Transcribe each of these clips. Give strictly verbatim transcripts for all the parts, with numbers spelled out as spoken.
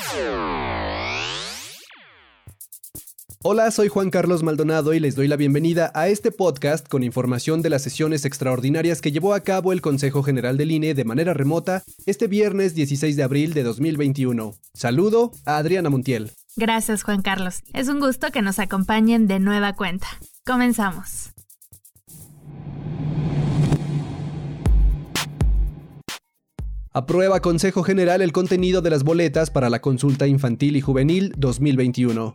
Hola, soy Juan Carlos Maldonado y les doy la bienvenida a este podcast con información de las sesiones extraordinarias que llevó a cabo el Consejo General del I N E de manera remota este viernes dieciséis de abril de dos mil veintiuno. Saludo a Adriana Montiel. Gracias, Juan Carlos. Es un gusto que nos acompañen de nueva cuenta. Comenzamos. Aprueba Consejo General el contenido de las boletas para la consulta infantil y juvenil dos mil veintiuno.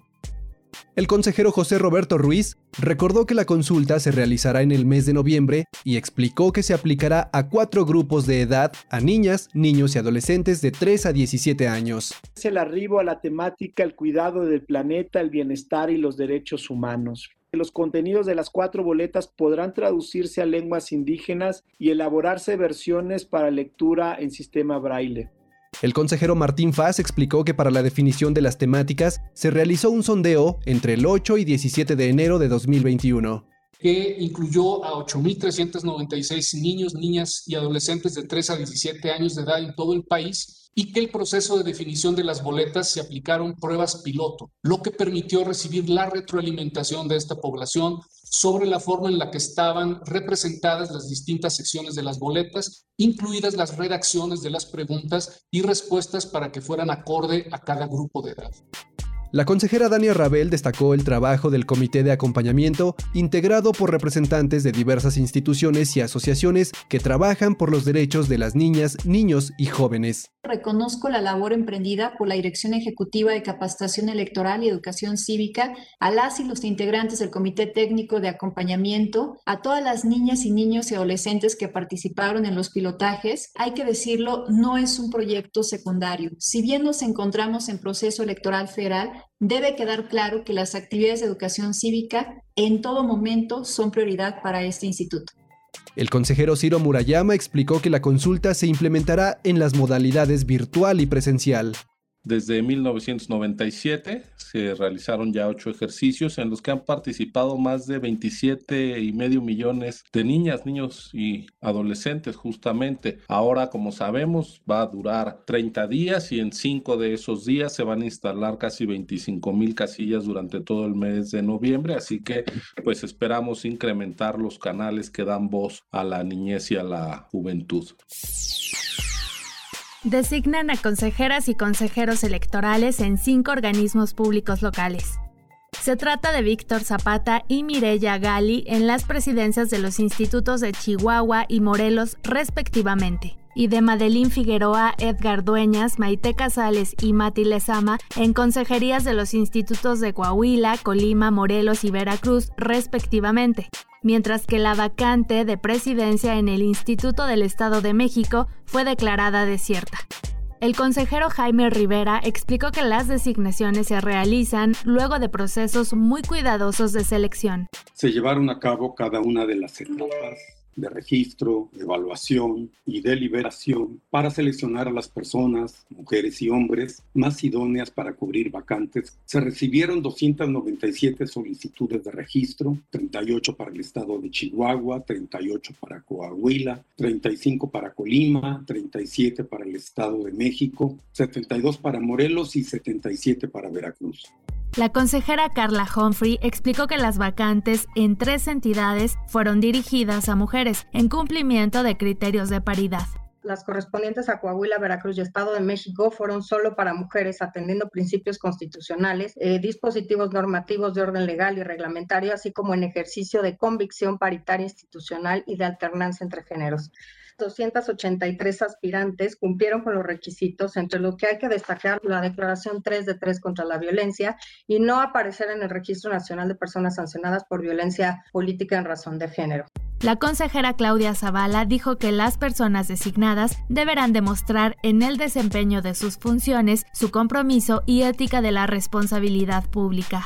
El consejero José Roberto Ruiz recordó que la consulta se realizará en el mes de noviembre y explicó que se aplicará a cuatro grupos de edad, a niñas, niños y adolescentes de tres a diecisiete años. Es el arribo a la temática, el cuidado del planeta, el bienestar y los derechos humanos. Los contenidos de las cuatro boletas podrán traducirse a lenguas indígenas y elaborarse versiones para lectura en sistema braille. El consejero Martín Faz explicó que para la definición de las temáticas se realizó un sondeo entre el ocho y diecisiete de enero de dos mil veintiuno. Que incluyó a ocho mil trescientos noventa y seis niños, niñas y adolescentes de tres a diecisiete años de edad en todo el país y que el proceso de definición de las boletas se aplicaron pruebas piloto, lo que permitió recibir la retroalimentación de esta población sobre la forma en la que estaban representadas las distintas secciones de las boletas, incluidas las redacciones de las preguntas y respuestas para que fueran acorde a cada grupo de edad. La consejera Dania Rabel destacó el trabajo del Comité de Acompañamiento, integrado por representantes de diversas instituciones y asociaciones que trabajan por los derechos de las niñas, niños y jóvenes. Reconozco la labor emprendida por la Dirección Ejecutiva de Capacitación Electoral y Educación Cívica, a las y los integrantes del Comité Técnico de Acompañamiento, a todas las niñas y niños y adolescentes que participaron en los pilotajes. Hay que decirlo, no es un proyecto secundario. Si bien nos encontramos en proceso electoral federal, debe quedar claro que las actividades de educación cívica en todo momento son prioridad para este instituto. El consejero Ciro Murayama explicó que la consulta se implementará en las modalidades virtual y presencial. Desde mil novecientos noventa y siete se realizaron ya ocho ejercicios en los que han participado más de veintisiete y medio millones de niñas, niños y adolescentes justamente. Ahora, como sabemos, va a durar treinta días y en cinco de esos días se van a instalar casi veinticinco mil casillas durante todo el mes de noviembre, así que pues esperamos incrementar los canales que dan voz a la niñez y a la juventud. Designan a consejeras y consejeros electorales en cinco organismos públicos locales. Se trata de Víctor Zapata y Mireya Gali en las presidencias de los institutos de Chihuahua y Morelos respectivamente, y de Madeline Figueroa, Edgar Dueñas, Maite Casales y Mati Lezama en consejerías de los institutos de Coahuila, Colima, Morelos y Veracruz respectivamente, mientras que la vacante de presidencia en el Instituto del Estado de México fue declarada desierta. El consejero Jaime Rivera explicó que las designaciones se realizan luego de procesos muy cuidadosos de selección. Se llevaron a cabo cada una de las etapas de registro, evaluación y deliberación para seleccionar a las personas, mujeres y hombres, más idóneas para cubrir vacantes. Se recibieron doscientas noventa y siete solicitudes de registro, treinta y ocho para el estado de Chihuahua, treinta y ocho para Coahuila, treinta y cinco para Colima, treinta y siete para el estado de México, setenta y dos para Morelos y setenta y siete para Veracruz. La consejera Carla Humphrey explicó que las vacantes en tres entidades fueron dirigidas a mujeres en cumplimiento de criterios de paridad. Las correspondientes a Coahuila, Veracruz y Estado de México fueron solo para mujeres, atendiendo principios constitucionales, eh, dispositivos normativos de orden legal y reglamentario, así como en ejercicio de convicción paritaria institucional y de alternancia entre géneros. doscientos ochenta y tres aspirantes cumplieron con los requisitos, entre los que hay que destacar la declaración tres de tres contra la violencia y no aparecer en el Registro Nacional de Personas Sancionadas por Violencia Política en razón de género. La consejera Claudia Zavala dijo que las personas designadas deberán demostrar en el desempeño de sus funciones su compromiso y ética de la responsabilidad pública.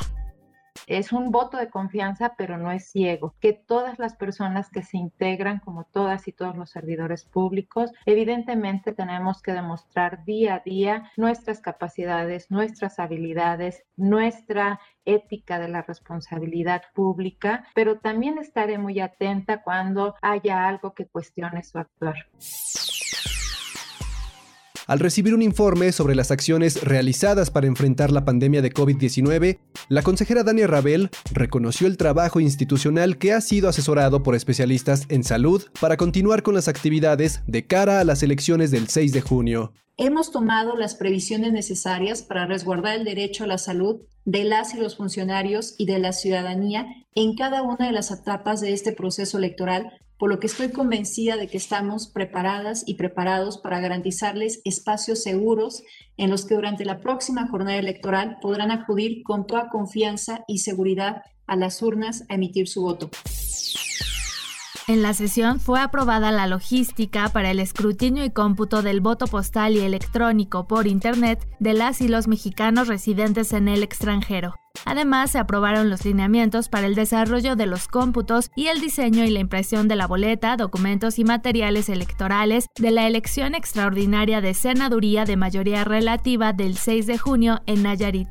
Es un voto de confianza, pero no es ciego. Que todas las personas que se integran, como todas y todos los servidores públicos, evidentemente tenemos que demostrar día a día nuestras capacidades, nuestras habilidades, nuestra ética de la responsabilidad pública, pero también estaré muy atenta cuando haya algo que cuestione su actuar. Al recibir un informe sobre las acciones realizadas para enfrentar la pandemia de COVID diecinueve, la consejera Dania Rabel reconoció el trabajo institucional que ha sido asesorado por especialistas en salud para continuar con las actividades de cara a las elecciones del seis de junio. Hemos tomado las previsiones necesarias para resguardar el derecho a la salud de las y los funcionarios y de la ciudadanía en cada una de las etapas de este proceso electoral, por lo que estoy convencida de que estamos preparadas y preparados para garantizarles espacios seguros en los que durante la próxima jornada electoral podrán acudir con toda confianza y seguridad a las urnas a emitir su voto. En la sesión fue aprobada la logística para el escrutinio y cómputo del voto postal y electrónico por Internet de las y los mexicanos residentes en el extranjero. Además, se aprobaron los lineamientos para el desarrollo de los cómputos y el diseño y la impresión de la boleta, documentos y materiales electorales de la elección extraordinaria de senaduría de mayoría relativa del seis de junio en Nayarit.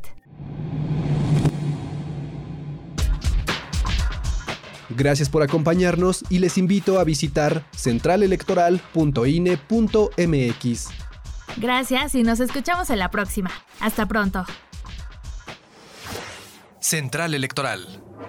Gracias por acompañarnos y les invito a visitar central electoral punto i n e punto m x. Gracias y nos escuchamos en la próxima. Hasta pronto. Central Electoral.